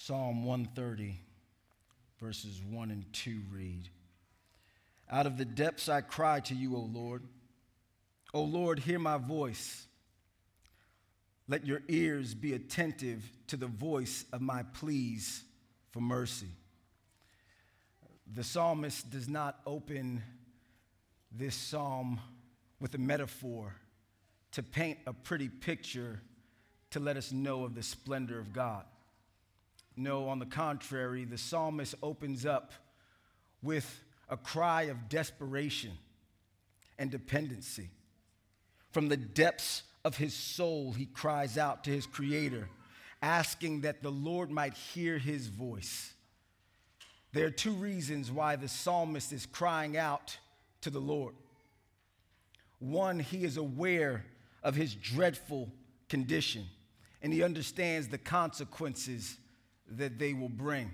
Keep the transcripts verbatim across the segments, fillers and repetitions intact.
Psalm one thirty, verses one and two read, "Out of the depths I cry to you, O Lord. O Lord, hear my voice. Let your ears be attentive to the voice of my pleas for mercy." The psalmist does not open this psalm with a metaphor to paint a pretty picture to let us know of the splendor of God. No, on the contrary, the psalmist opens up with a cry of desperation and dependency. From the depths of his soul, he cries out to his Creator, asking that the Lord might hear his voice. There are two reasons why the psalmist is crying out to the Lord. One, he is aware of his dreadful condition, and he understands the consequences that they will bring.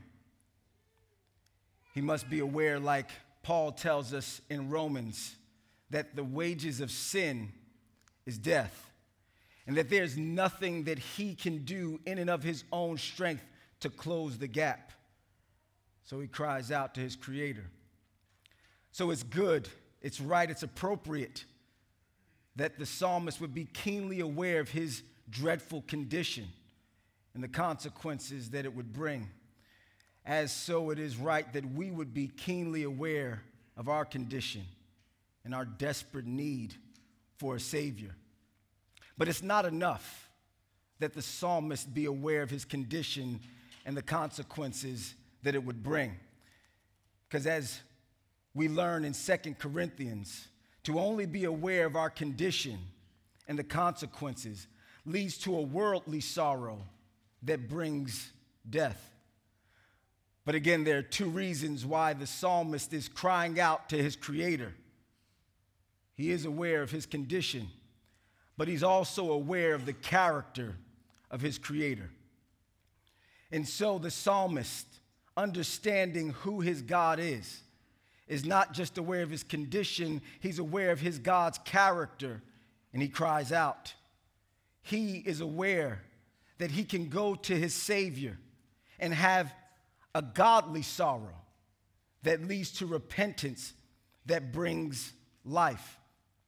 He must be aware, like Paul tells us in Romans, that the wages of sin is death, and that there's nothing that he can do in and of his own strength to close the gap. So he cries out to his Creator. So it's good, it's right, it's appropriate that the psalmist would be keenly aware of his dreadful condition and the consequences that it would bring. As so, it is right that we would be keenly aware of our condition and our desperate need for a Savior. But it's not enough that the psalmist be aware of his condition and the consequences that it would bring. Because as we learn in Second Corinthians, to only be aware of our condition and the consequences leads to a worldly sorrow that brings death. But again, there are two reasons why the psalmist is crying out to his Creator. He is aware of his condition, but he's also aware of the character of his Creator. And so the psalmist, understanding who his God is, is not just aware of his condition, he's aware of his God's character, and he cries out. He is aware that he can go to his Savior and have a godly sorrow that leads to repentance that brings life.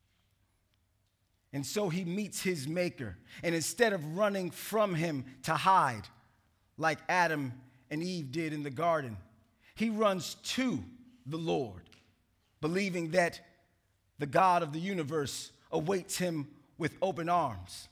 And so he meets his Maker, and instead of running from him to hide, like Adam and Eve did in the garden, he runs to the Lord, believing that the God of the universe awaits him with open arms.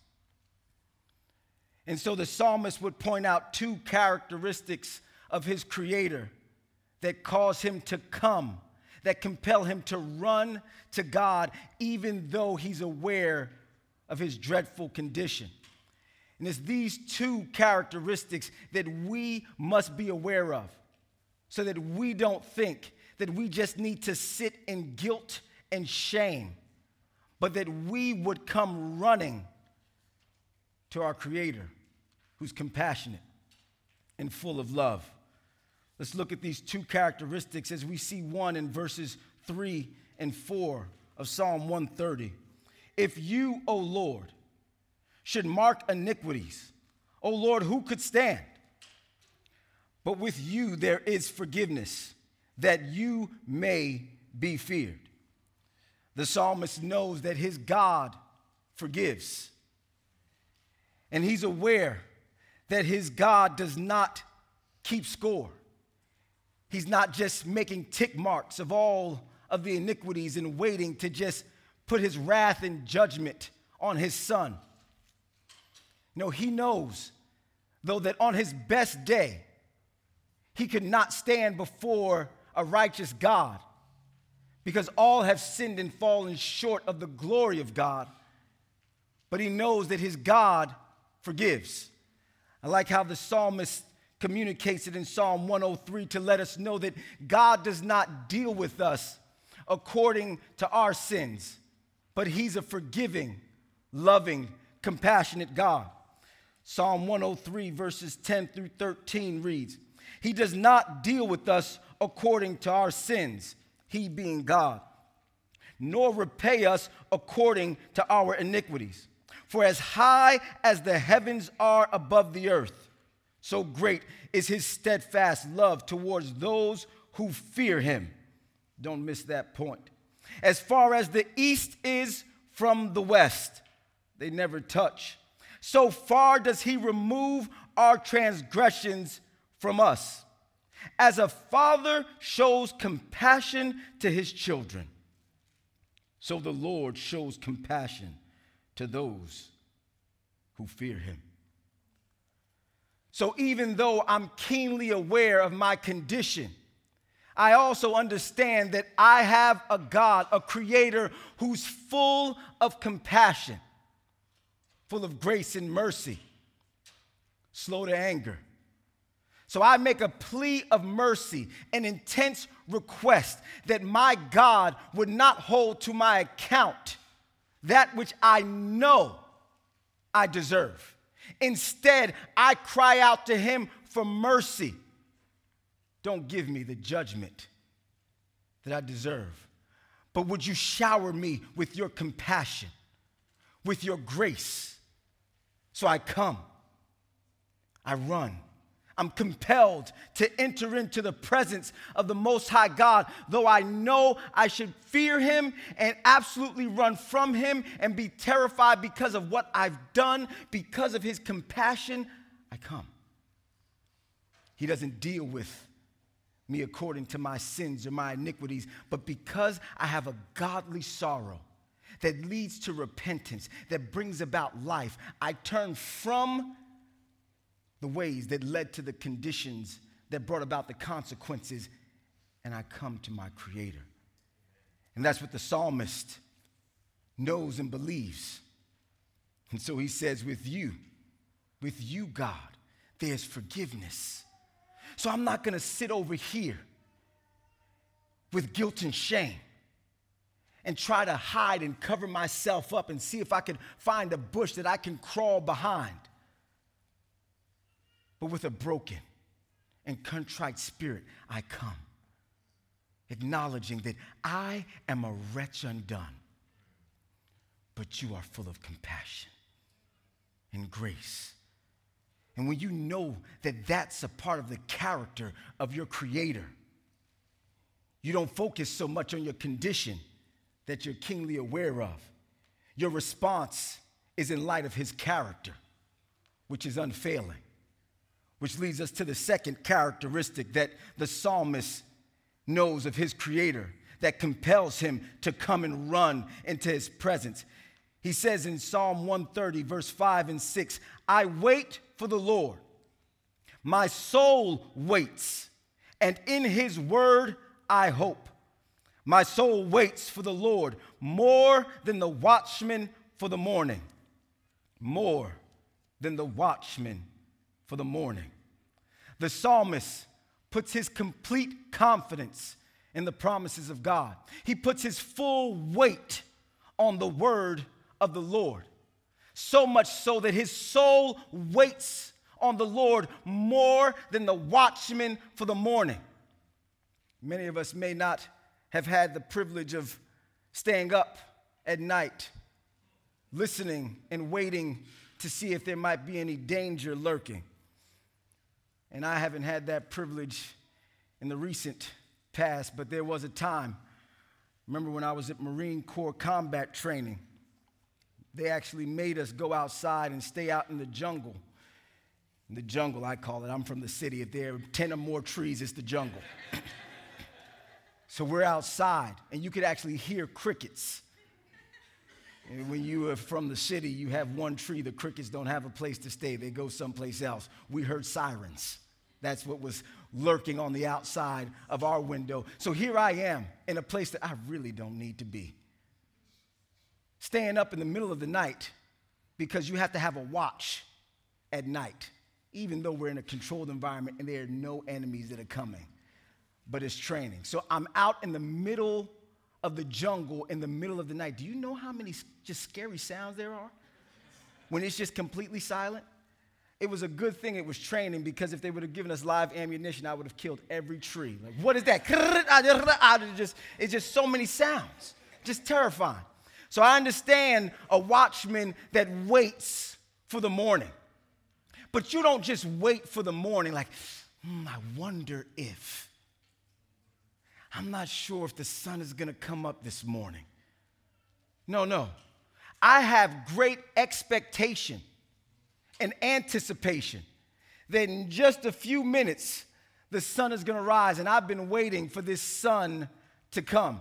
And so the psalmist would point out two characteristics of his Creator that cause him to come, that compel him to run to God even though he's aware of his dreadful condition. And it's these two characteristics that we must be aware of so that we don't think that we just need to sit in guilt and shame, but that we would come running to our Creator, who's compassionate and full of love. Let's look at these two characteristics as we see one in verses three and four of Psalm one thirty. "If you, O Lord, should mark iniquities, O Lord, who could stand? But with you there is forgiveness, that you may be feared." The psalmist knows that his God forgives. And he's aware that his God does not keep score. He's not just making tick marks of all of the iniquities and waiting to just put his wrath and judgment on his son. No, he knows, though, that on his best day, he could not stand before a righteous God, because all have sinned and fallen short of the glory of God. But he knows that his God forgives. I like how the psalmist communicates it in Psalm one oh three to let us know that God does not deal with us according to our sins, but he's a forgiving, loving, compassionate God. Psalm one oh three verses ten through thirteen reads, "He does not deal with us according to our sins," he being God, "nor repay us according to our iniquities. For as high as the heavens are above the earth, So great is his steadfast love towards those who fear him. Don't miss that point. As far as the east is from the west, they never touch. So far does he remove our transgressions from us. As a father shows compassion to his children, so the Lord shows compassion to those who fear him. So even though I'm keenly aware of my condition, I also understand that I have a God, a creator who's full of compassion, full of grace and mercy, slow to anger. So I make a plea of mercy, an intense request that my God would not hold to my account that which I know I deserve. Instead, I cry out to him for mercy. Don't give me the judgment that I deserve, but would you shower me with your compassion, with your grace? So I come, I run. I'm compelled to enter into the presence of the Most High God, though I know I should fear him and absolutely run from him and be terrified because of what I've done. Because of his compassion, I come. He doesn't deal with me according to my sins or my iniquities, but because I have a godly sorrow that leads to repentance, that brings about life, I turn from the ways that led to the conditions that brought about the consequences, and I come to my Creator. And that's what the psalmist knows and believes. And so he says, with you, with you, God, there's forgiveness. So I'm not going to sit over here with guilt and shame and try to hide and cover myself up and see if I can find a bush that I can crawl behind. But with a broken and contrite spirit, I come, acknowledging that I am a wretch undone, but you are full of compassion and grace. And when you know that that's a part of the character of your Creator, you don't focus so much on your condition that you're keenly aware of. Your response is in light of his character, which is unfailing. Which leads us to the second characteristic that the psalmist knows of his Creator that compels him to come and run into his presence. He says in Psalm one thirty, verse five and six, I wait for the Lord. My soul waits, and in his word I hope. My soul waits for the Lord more than the watchman for the morning. More than the watchman for the morning. The psalmist puts his complete confidence in the promises of God. He puts his full weight on the word of the Lord. So much so that his soul waits on the Lord more than the watchman for the morning. Many of us may not have had the privilege of staying up at night, listening and waiting to see if there might be any danger lurking. And I haven't had that privilege in the recent past, but there was a time, remember when I was at Marine Corps combat training, they actually made us go outside and stay out in the jungle. In the jungle, I call it. I'm from the city. If there are ten or more trees, it's the jungle. So we're outside, and you could actually hear crickets. And when you are from the city, you have one tree. The crickets don't have a place to stay. They go someplace else. We heard sirens. That's what was lurking on the outside of our window. So here I am in a place that I really don't need to be. Staying up in the middle of the night because you have to have a watch at night, even though we're in a controlled environment and there are no enemies that are coming. But it's training. So I'm out in the middle of the jungle in the middle of the night. Do you know how many just scary sounds there are when it's just completely silent? It was a good thing it was training, because if they would have given us live ammunition, I would have killed every tree. Like, what is that? Just, it's just so many sounds. Just terrifying. So I understand a watchman that waits for the morning. But you don't just wait for the morning like, hmm, I wonder if. I'm not sure if the sun is going to come up this morning. No, no. I have great expectation and anticipation that in just a few minutes, the sun is going to rise, and I've been waiting for this sun to come.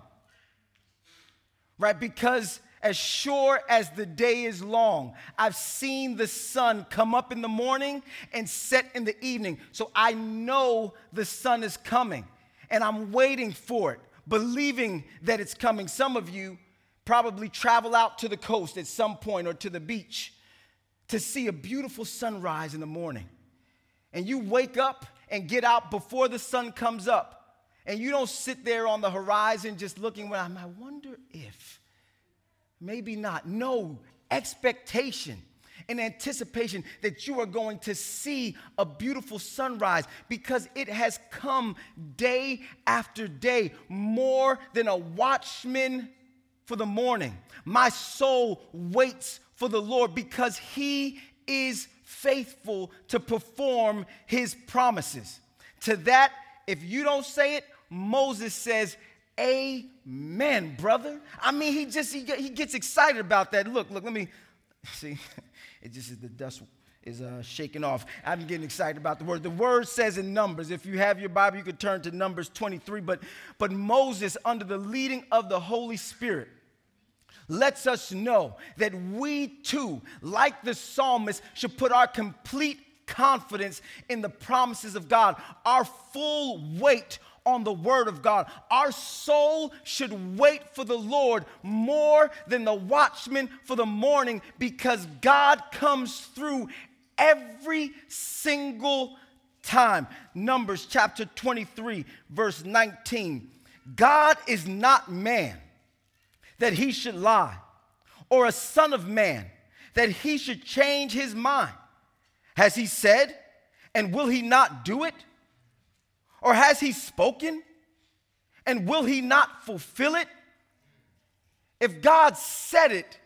Right? Because as sure as the day is long, I've seen the sun come up in the morning and set in the evening. So I know the sun is coming, and I'm waiting for it, believing that it's coming. Some of you probably travel out to the coast at some point or to the beach to see a beautiful sunrise in the morning. And you wake up and get out before the sun comes up. And you don't sit there on the horizon just looking around. I wonder if, maybe not. No, expectation and anticipation that you are going to see a beautiful sunrise because it has come day after day, more than a watchman for the morning. My soul waits for the Lord because he is faithful to perform his promises. To that, if you don't say it, Moses says, amen, brother. I mean, he just, he, he gets excited about that. Look, look, let me, see, it just is the dust is uh, shaking off. I'm getting excited about the word. The word says in Numbers, if you have your Bible, you could turn to Numbers twenty-three, but, but Moses, under the leading of the Holy Spirit, lets us know that we too, like the psalmist, should put our complete confidence in the promises of God, our full weight on the word of God. Our soul should wait for the Lord more than the watchman for the morning because God comes through every single time. Numbers chapter twenty-three, verse nineteen. God is not man that he should lie, or a son of man that he should change his mind. Has he said, and will he not do it? Or has he spoken, and will he not fulfill it? If God said it,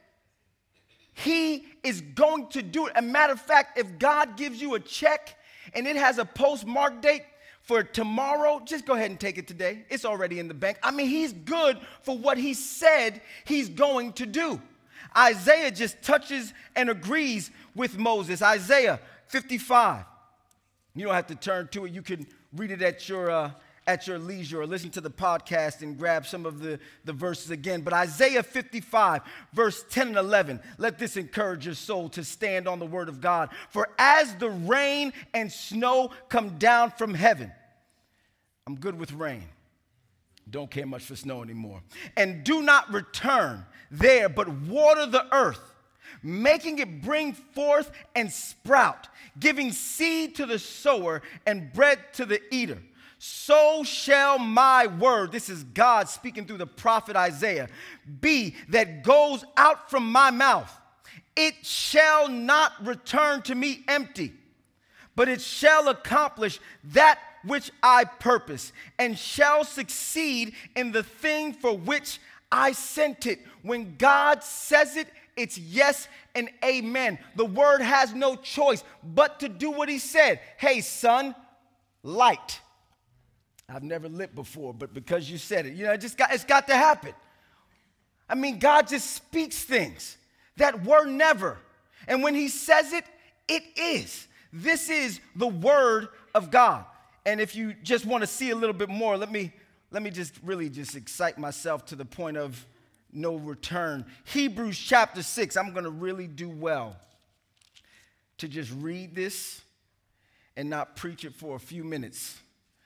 he is going to do it. As a matter of fact, if God gives you a check and it has a postmark date for tomorrow, just go ahead and take it today. It's already in the bank. I mean, he's good for what he said he's going to do. Isaiah just touches and agrees with Moses. Isaiah fifty-five. You don't have to turn to it. You can read it at your uh, at your leisure or listen to the podcast and grab some of the, the verses again. But Isaiah fifty-five, verse ten and eleven, let this encourage your soul to stand on the word of God. For as the rain and snow come down from heaven, I'm good with rain. Don't care much for snow anymore. And do not return there, but water the earth, making it bring forth and sprout, giving seed to the sower and bread to the eater. So shall my word, this is God speaking through the prophet Isaiah, be that goes out from my mouth. It shall not return to me empty, but it shall accomplish that which I purpose, and shall succeed in the thing for which I sent it. When God says it, it's yes and amen. The word has no choice but to do what he said. Hey, son, light. I've never lit before, but because you said it, you know, it just got, it's got to happen. I mean, God just speaks things that were never. And when he says it, it is. This is the word of God. And if you just want to see a little bit more, let me, let me just really just excite myself to the point of no return. Hebrews chapter six, I'm going to really do well to just read this and not preach it for a few minutes.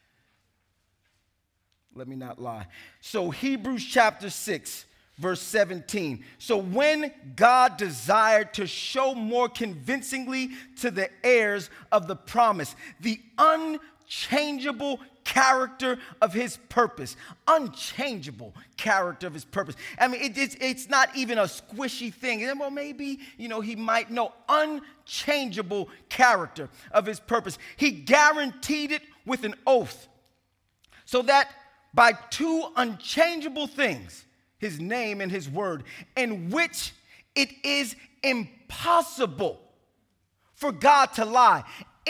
Let me not lie. So Hebrews chapter six, verse seventeen. So when God desired to show more convincingly to the heirs of the promise the unchangeable character of his purpose. Unchangeable character of his purpose. I mean, it, it's, it's not even a squishy thing. Well, maybe, you know, he might know. Unchangeable character of his purpose. He guaranteed it with an oath, so that by two unchangeable things, his name and his word, in which it is impossible for God to lie.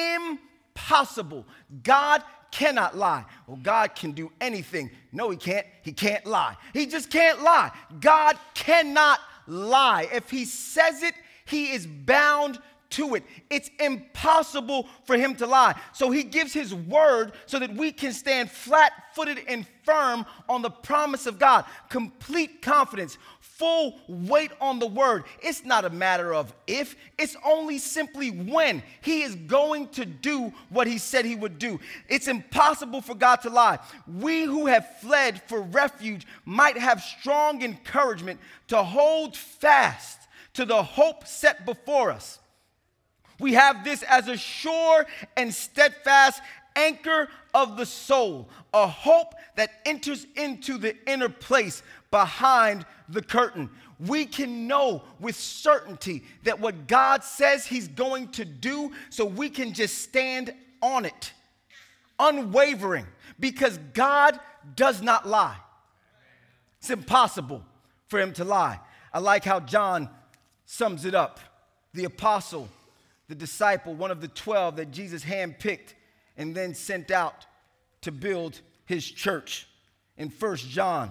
Impossible. God cannot lie. Well, God can do anything. No, he can't. He can't lie. He just can't lie. God cannot lie. If he says it, he is bound to it. It's impossible for him to lie. So he gives his word so that we can stand flat-footed and firm on the promise of God. Complete confidence, full weight on the word. It's not a matter of if, it's only simply when he is going to do what he said he would do. It's impossible for God to lie. We who have fled for refuge might have strong encouragement to hold fast to the hope set before us. We have this as a sure and steadfast anchor of the soul, a hope that enters into the inner place behind the curtain. We can know with certainty that what God says he's going to do, so we can just stand on it, unwavering, because God does not lie. It's impossible for him to lie. I like how John sums it up. The apostle, the disciple, one of the twelve that Jesus handpicked and then sent out to build his church. In First John,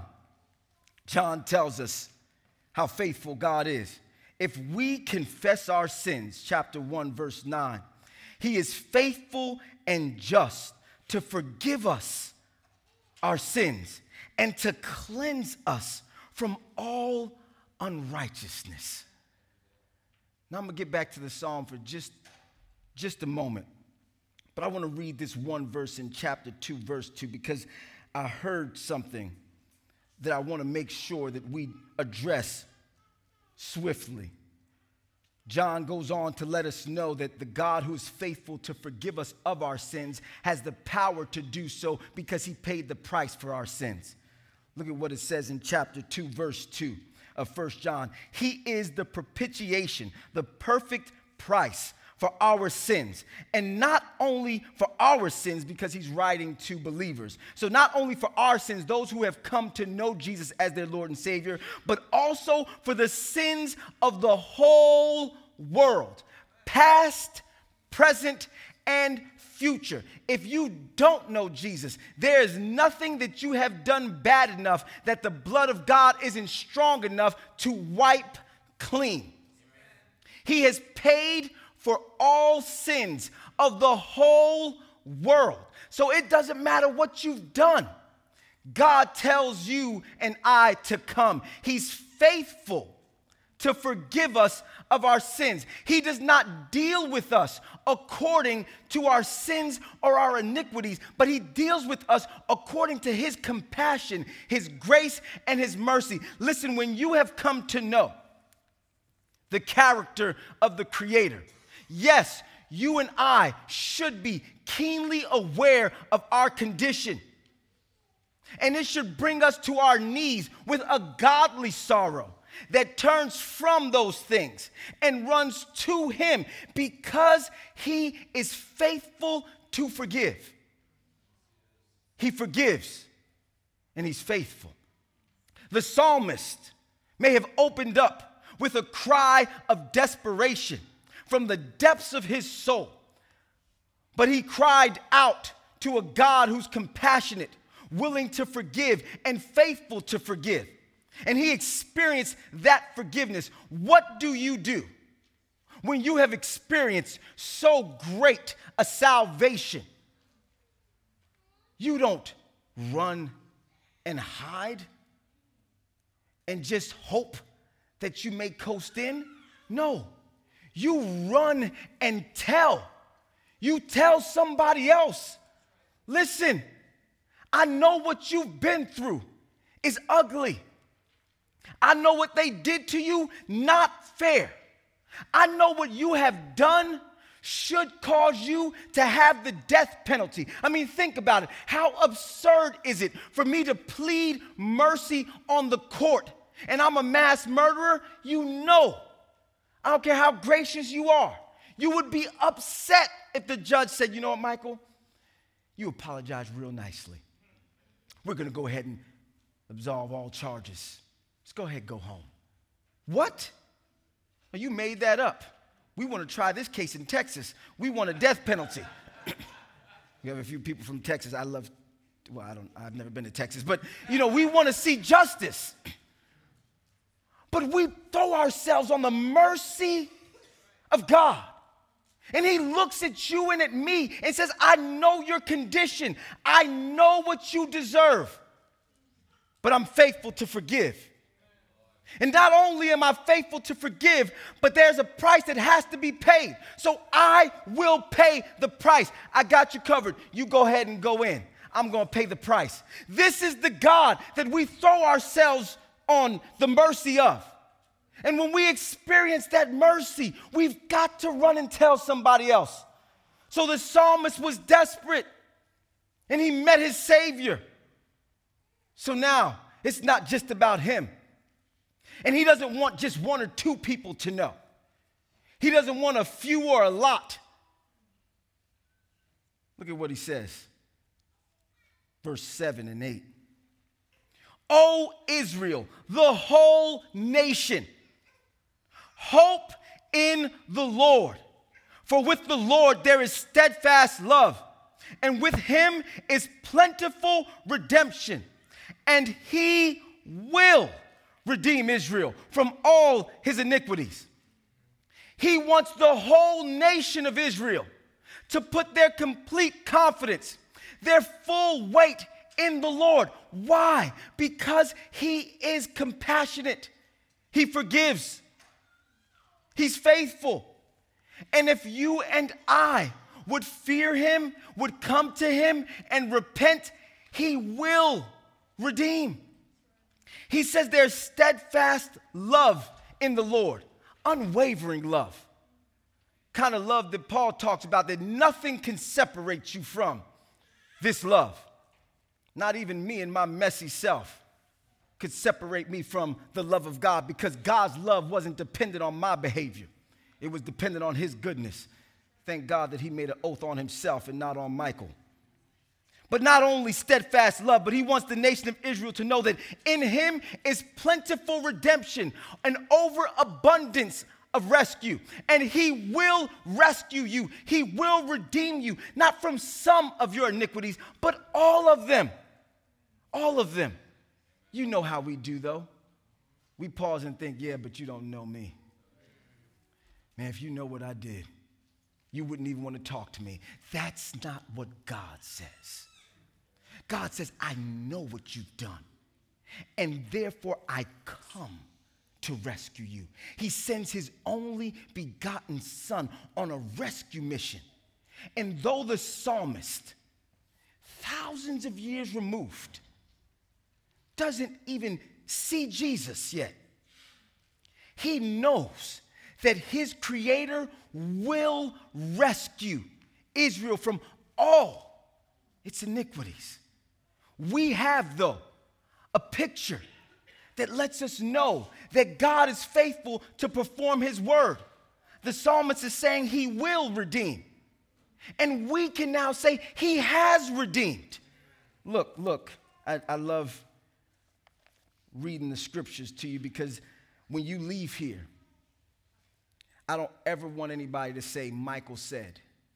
John tells us how faithful God is. If we confess our sins, chapter one, verse nine, he is faithful and just to forgive us our sins and to cleanse us from all unrighteousness. Now I'm going to get back to the psalm for just, just a moment. But I want to read this one verse in chapter two, verse two, because I heard something that I want to make sure that we address swiftly. John goes on to let us know that the God who is faithful to forgive us of our sins has the power to do so because he paid the price for our sins. Look at what it says in chapter two, verse two. Of First John. He is the propitiation, the perfect price for our sins. And not only for our sins, because he's writing to believers. So not only for our sins, those who have come to know Jesus as their Lord and Savior, but also for the sins of the whole world, past, present, and future. If you don't know Jesus, there is nothing that you have done bad enough that the blood of God isn't strong enough to wipe clean. He has paid for all sins of the whole world. So it doesn't matter what you've done. God tells you and I to come. He's faithful to forgive us of our sins. He does not deal with us according to our sins or our iniquities, but he deals with us according to his compassion, his grace, and his mercy. Listen, when you have come to know the character of the Creator, yes, you and I should be keenly aware of our condition. And it should bring us to our knees with a godly sorrow that turns from those things and runs to him because he is faithful to forgive. He forgives and he's faithful. The psalmist may have opened up with a cry of desperation from the depths of his soul, but he cried out to a God who's compassionate, willing to forgive, and faithful to forgive. And he experienced that forgiveness. What do you do when you have experienced so great a salvation? You don't run and hide and just hope that you may coast in. No, you run and tell. You tell somebody else, listen, I know what you've been through is ugly. I know what they did to you, not fair. I know what you have done should cause you to have the death penalty. I mean, think about it. How absurd is it for me to plead mercy on the court and I'm a mass murderer? You know, I don't care how gracious you are. You would be upset if the judge said, you know what, Michael, you apologized real nicely. We're going to go ahead and absolve all charges. Let's go ahead and go home. What? You made that up. We want to try this case in Texas. We want a death penalty. We have a few people from Texas. I love, well, I don't, I've never been to Texas, but, you know, we want to see justice. But we throw ourselves on the mercy of God. And he looks at you and at me and says, I know your condition. I know what you deserve. But I'm faithful to forgive. And not only am I faithful to forgive, but there's a price that has to be paid. So I will pay the price. I got you covered. You go ahead and go in. I'm going to pay the price. This is the God that we throw ourselves on the mercy of. And when we experience that mercy, we've got to run and tell somebody else. So the psalmist was desperate, and he met his Savior. So now it's not just about him. And he doesn't want just one or two people to know. He doesn't want a few or a lot. Look at what he says. Verse seven and eight. O Israel, the whole nation, hope in the Lord. For with the Lord there is steadfast love, and with him is plentiful redemption. And he will redeem Israel from all his iniquities. He wants the whole nation of Israel to put their complete confidence, their full weight in the Lord. Why? Because he is compassionate. He forgives. He's faithful. And if you and I would fear him, would come to him and repent, he will redeem. He says there's steadfast love in the Lord, unwavering love. Kind of love that Paul talks about, that nothing can separate you from this love. Not even me and my messy self could separate me from the love of God, because God's love wasn't dependent on my behavior. It was dependent on his goodness. Thank God that he made an oath on himself and not on Michael. But not only steadfast love, but he wants the nation of Israel to know that in him is plentiful redemption, an overabundance of rescue. And he will rescue you. He will redeem you, not from some of your iniquities, but all of them. All of them. You know how we do, though. We pause and think, yeah, but you don't know me. Man, if you know what I did, you wouldn't even want to talk to me. That's not what God says. God says, I know what you've done, and therefore I come to rescue you. He sends his only begotten son on a rescue mission. And though the psalmist, thousands of years removed, doesn't even see Jesus yet, he knows that his creator will rescue Israel from all its iniquities. We have, though, a picture that lets us know that God is faithful to perform his word. The psalmist is saying he will redeem. And we can now say he has redeemed. Look, look, I, I love reading the scriptures to you, because when you leave here, I don't ever want anybody to say, Michael said.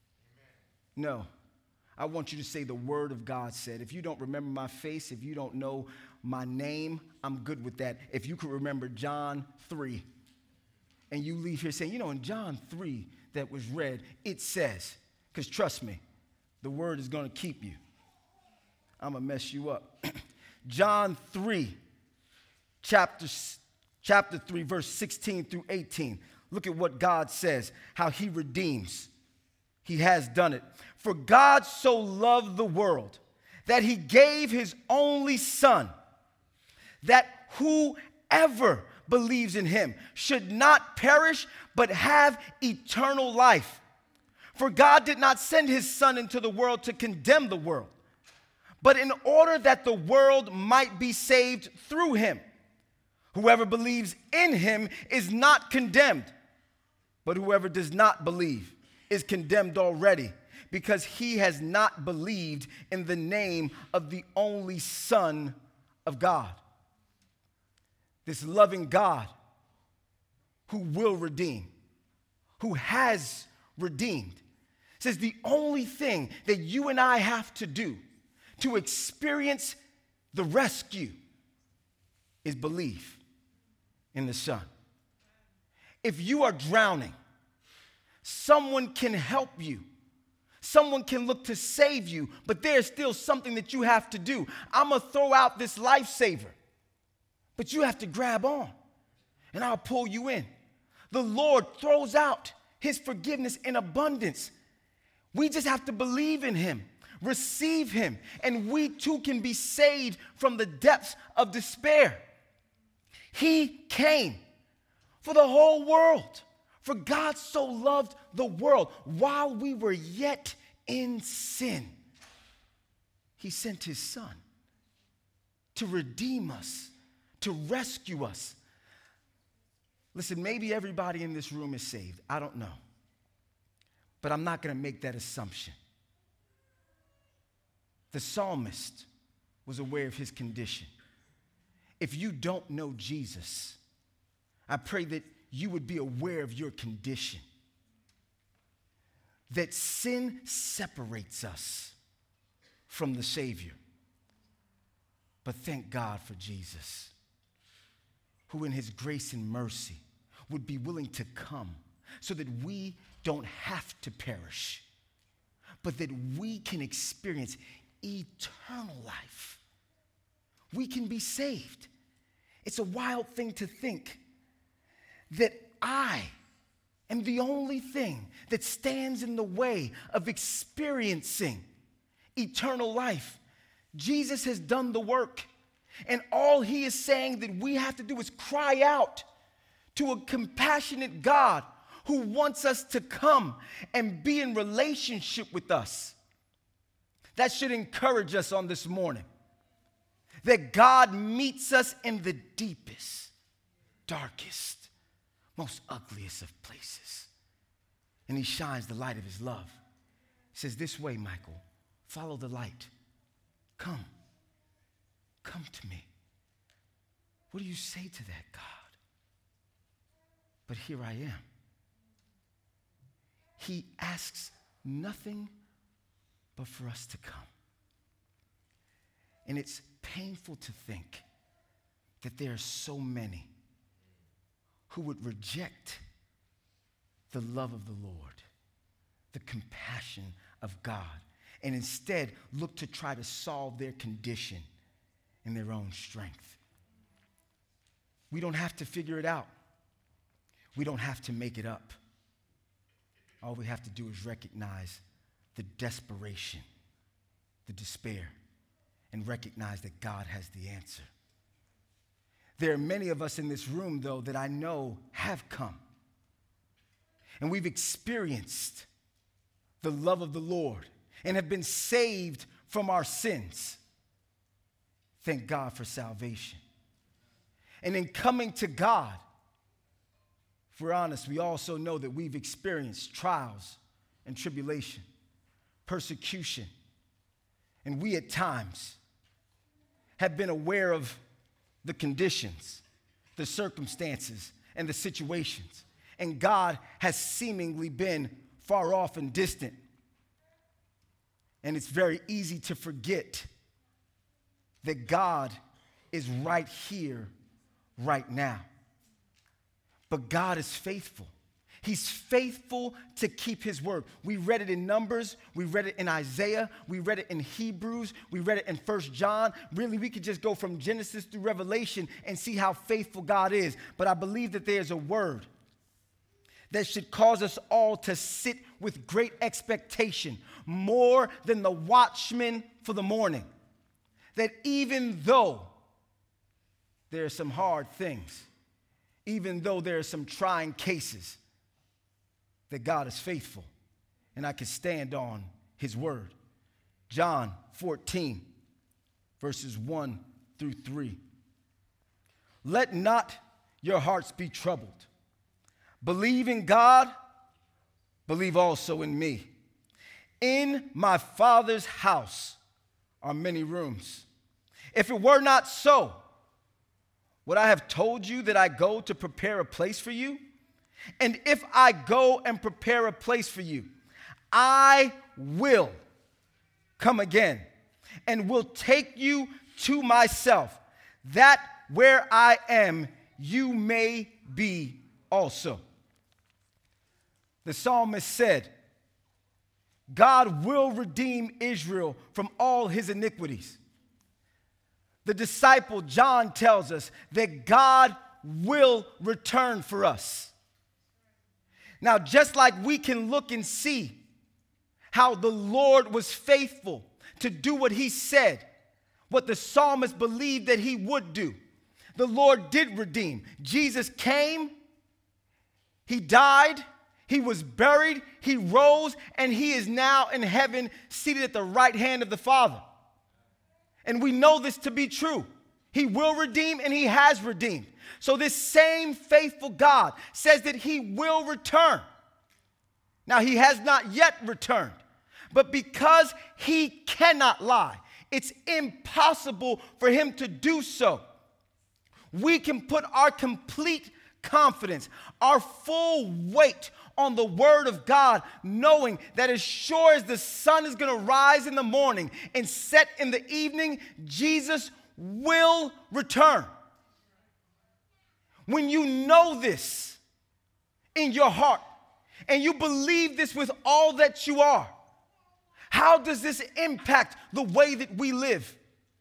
No. I want you to say the word of God said. If you don't remember my face, if you don't know my name, I'm good with that. If you could remember John three, and you leave here saying, you know, in John three that was read, it says, because trust me, the word is going to keep you. I'm going to mess you up. John three, chapter, chapter three, verse sixteen through eighteen. Look at what God says, how he redeems. He has done it. For God so loved the world that he gave his only son, that whoever believes in him should not perish, but have eternal life. For God did not send his son into the world to condemn the world, but in order that the world might be saved through him. Whoever believes in him is not condemned, but whoever does not believe is condemned already, because he has not believed in the name of the only Son of God. This loving God who will redeem, who has redeemed. It says the only thing that you and I have to do to experience the rescue is believe in the Son. If you are drowning, someone can help you. Someone can look to save you, but there's still something that you have to do. I'm going to throw out this lifesaver, but you have to grab on, and I'll pull you in. The Lord throws out his forgiveness in abundance. We just have to believe in him, receive him, and we too can be saved from the depths of despair. He came for the whole world. For God so loved the world while we were yet in sin. He sent his Son to redeem us, to rescue us. Listen, maybe everybody in this room is saved. I don't know. But I'm not going to make that assumption. The psalmist was aware of his condition. If you don't know Jesus, I pray that you would be aware of your condition. That sin separates us from the Savior. But thank God for Jesus, who in his grace and mercy would be willing to come so that we don't have to perish, but that we can experience eternal life. We can be saved. It's a wild thing to think that I am the only thing that stands in the way of experiencing eternal life. Jesus has done the work, and all he is saying that we have to do is cry out to a compassionate God who wants us to come and be in relationship with us. That should encourage us on this morning, that God meets us in the deepest, darkest, most ugliest of places. And he shines the light of his love. He says, this way, Michael, follow the light. Come. Come to me. What do you say to that, God? But here I am. He asks nothing but for us to come. And it's painful to think that there are so many who would reject the love of the Lord, the compassion of God, and instead look to try to solve their condition in their own strength. We don't have to figure it out. We don't have to make it up. All we have to do is recognize the desperation, the despair, and recognize that God has the answer. There are many of us in this room, though, that I know have come. And we've experienced the love of the Lord and have been saved from our sins. Thank God for salvation. And in coming to God, if we're honest, we also know that we've experienced trials and tribulation, persecution. And we at times have been aware of the conditions, the circumstances, and the situations. And God has seemingly been far off and distant. And it's very easy to forget that God is right here, right now. But God is faithful. He's faithful to keep his word. We read it in Numbers. We read it in Isaiah. We read it in Hebrews. We read it in First John. Really, we could just go from Genesis through Revelation and see how faithful God is. But I believe that there's a word that should cause us all to sit with great expectation, more than the watchman for the morning. That even though there are some hard things, even though there are some trying cases, that God is faithful, and I can stand on his word. John fourteen, verses one through three. Let not your hearts be troubled. Believe in God, believe also in me. In my Father's house are many rooms. If it were not so, would I have told you that I go to prepare a place for you? And if I go and prepare a place for you, I will come again and will take you to myself, that where I am, you may be also. The psalmist said, God will redeem Israel from all his iniquities. The disciple John tells us that God will return for us. Now, just like we can look and see how the Lord was faithful to do what he said, what the psalmist believed that he would do, the Lord did redeem. Jesus came, he died, he was buried, he rose, and he is now in heaven seated at the right hand of the Father. And we know this to be true. He will redeem and he has redeemed. So this same faithful God says that he will return. Now, he has not yet returned, but because he cannot lie, it's impossible for him to do so. We can put our complete confidence, our full weight on the word of God, knowing that as sure as the sun is going to rise in the morning and set in the evening, Jesus will return. When you know this in your heart and you believe this with all that you are, how does this impact the way that we live?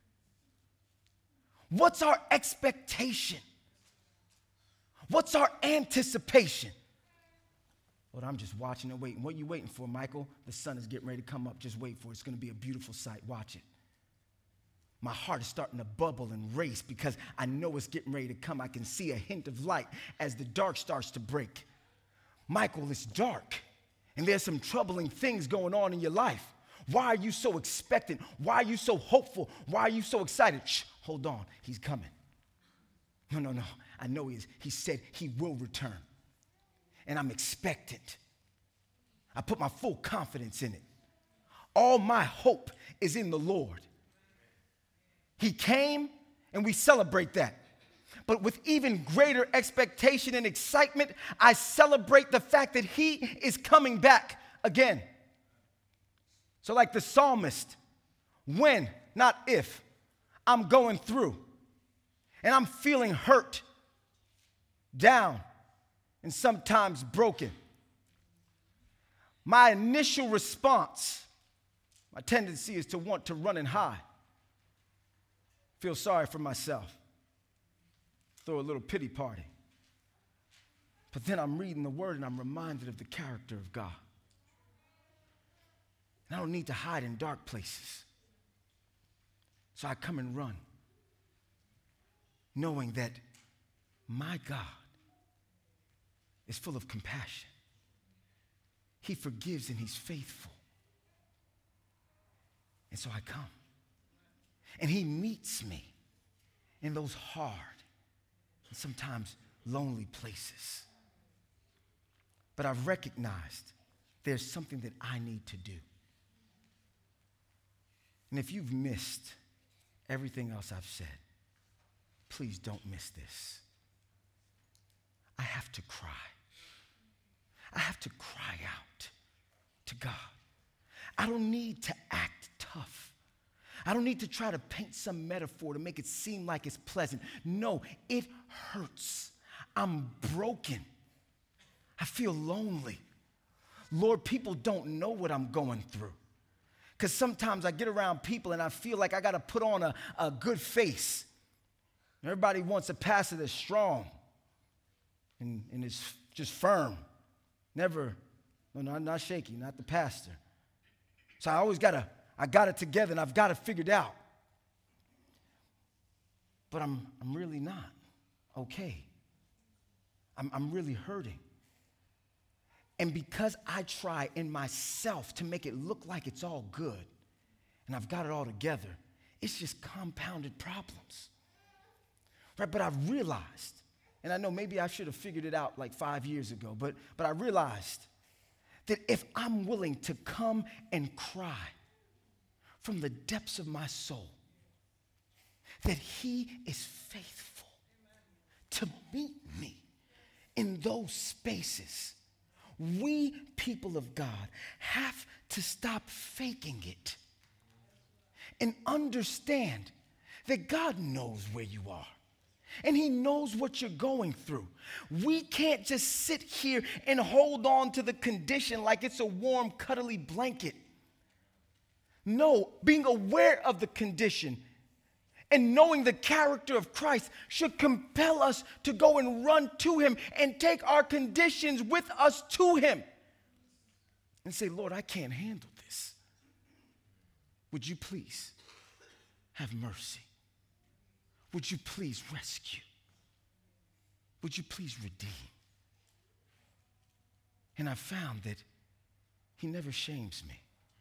What's our expectation? What's our anticipation? Lord, I'm just watching and waiting. What are you waiting for, Michael? The sun is getting ready to come up. Just wait for it. It's going to be a beautiful sight. Watch it. My heart is starting to bubble and race because I know it's getting ready to come. I can see a hint of light as the dark starts to break. Michael, it's dark, and there's some troubling things going on in your life. Why are you so expectant? Why are you so hopeful? Why are you so excited? Shh, hold on. He's coming. No, no, no. I know he is. He said he will return. And I'm expectant. I put my full confidence in it. All my hope is in the Lord. He came, and we celebrate that. But with even greater expectation and excitement, I celebrate the fact that he is coming back again. So like the psalmist, when, not if, I'm going through, and I'm feeling hurt, down, and sometimes broken, my initial response, my tendency is to want to run and hide. Feel sorry for myself. Throw a little pity party. But then I'm reading the word and I'm reminded of the character of God. And I don't need to hide in dark places. So I come and run, knowing that my God is full of compassion. He forgives and he's faithful. And so I come. And he meets me in those hard and sometimes lonely places. But I've recognized there's something that I need to do. And if you've missed everything else I've said, please don't miss this. I have to cry. I have to cry out to God. I don't need to act tough. I don't need to try to paint some metaphor to make it seem like it's pleasant. No, it hurts. I'm broken. I feel lonely. Lord, people don't know what I'm going through. Because sometimes I get around people and I feel like I got to put on a, a good face. Everybody wants a pastor that's strong and, and is just firm. Never, no, no, not shaky, not the pastor. So I always got to, I got it together and I've got it figured out. But I'm, I'm really not okay. I'm, I'm really hurting. And because I try in myself to make it look like it's all good and I've got it all together, it's just compounded problems. Right? But I've realized, and I know maybe I should have figured it out like five years ago, but, but I realized that if I'm willing to come and cry from the depths of my soul, that he is faithful to meet me in those spaces, we people of God have to stop faking it and understand that God knows where you are. And he knows what you're going through. We can't just sit here and hold on to the condition like it's a warm, cuddly blanket. No, being aware of the condition and knowing the character of Christ should compel us to go and run to him and take our conditions with us to him and say, Lord, I can't handle this. Would you please have mercy? Would you please rescue? Would you please redeem? And I found that he never shames me.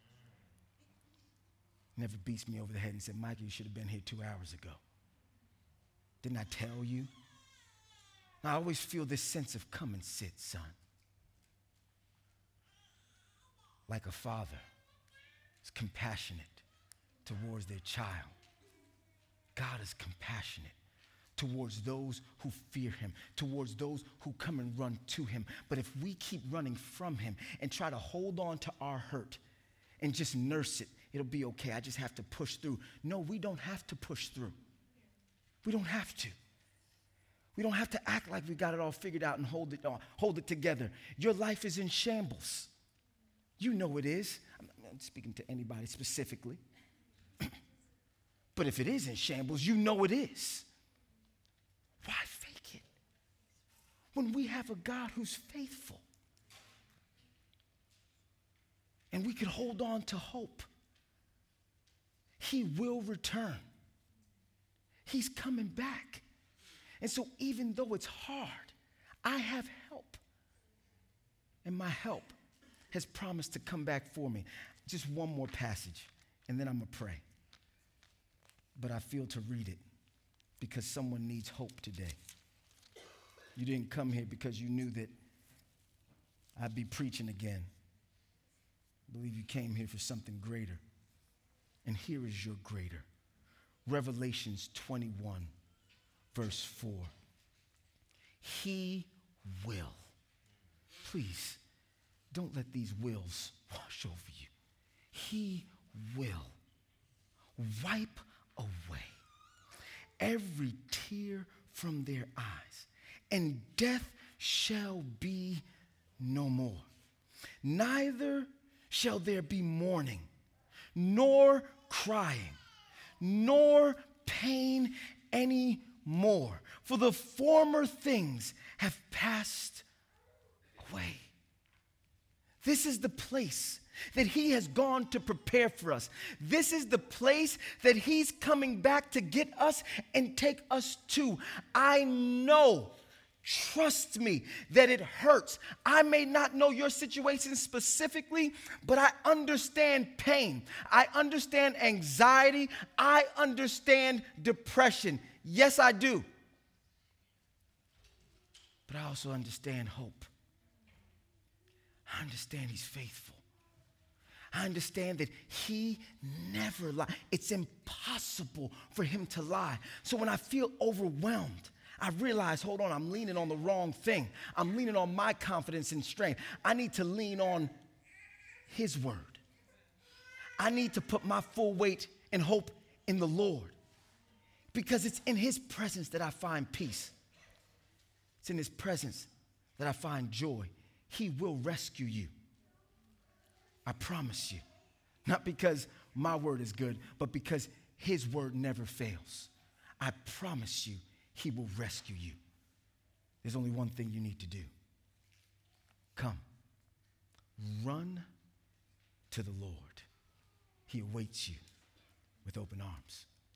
Never beats me over the head and said, Michael, you should have been here two hours ago. Didn't I tell you? I always feel this sense of come and sit, son. Like a father is compassionate towards their child. God is compassionate towards those who fear him, towards those who come and run to him. But if we keep running from him and try to hold on to our hurt and just nurse it, it'll be okay. I just have to push through. No, we don't have to push through. We don't have to. We don't have to act like we got it all figured out and hold it on, hold it together. Your life is in shambles. You know it is. I'm not speaking to anybody specifically. But if it is in shambles, you know it is. Why fake it? When we have a God who's faithful. And we can hold on to hope. He will return. He's coming back. And so even though it's hard, I have help. And my help has promised to come back for me. Just one more passage, and then I'm going to pray. But I feel to read it because someone needs hope today. You didn't come here because you knew that I'd be preaching again. I believe you came here for something greater. And here is your greater. Revelations twenty-one, verse four. He will. Please, don't let these wills wash over you. He will wipe away every tear from their eyes, and death shall be no more. Neither shall there be mourning, nor crying, nor pain any more, for the former things have passed away. This is the place that he has gone to prepare for us. This is the place that he's coming back to get us and take us to. I know, trust me, that it hurts. I may not know your situation specifically, but I understand pain. I understand anxiety. I understand depression. Yes, I do. But I also understand hope. I understand he's faithful. I understand that he never lies. It's impossible for him to lie. So when I feel overwhelmed, I realize, hold on, I'm leaning on the wrong thing. I'm leaning on my confidence and strength. I need to lean on his word. I need to put my full weight and hope in the Lord, because it's in his presence that I find peace. It's in his presence that I find joy. He will rescue you. I promise you. Not because my word is good, but because his word never fails. I promise you, he will rescue you. There's only one thing you need to do. Come. Run to the Lord. He awaits you with open arms.